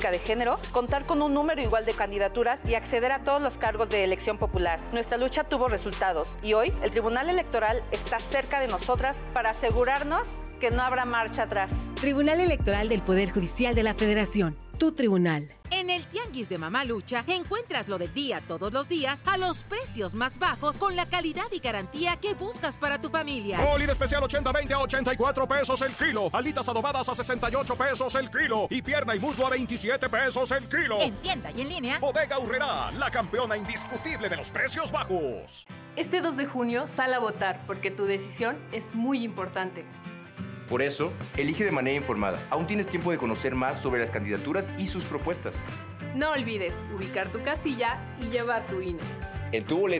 de género, contar con un número igual de candidaturas y acceder a todos los cargos de elección popular. Nuestra lucha tuvo resultados y hoy el Tribunal Electoral está cerca de nosotras para asegurarnos que no habrá marcha atrás. Tribunal Electoral del Poder Judicial de la Federación. Tu tribunal. En el Tianguis de Mamá Lucha encuentras lo del día todos los días a los precios más bajos con la calidad y garantía que buscas para tu familia. Molida especial 80-20 a 84 pesos el kilo. Alitas adobadas a 68 pesos el kilo. Y pierna y muslo a 27 pesos el kilo. En tienda y en línea. Bodega Aurrerá, la campeona indiscutible de los precios bajos. Este 2 de junio sal a votar porque tu decisión es muy importante. Por eso, elige de manera informada. Aún tienes tiempo de conocer más sobre las candidaturas y sus propuestas. No olvides ubicar tu casilla y llevar tu INE. En tu boleta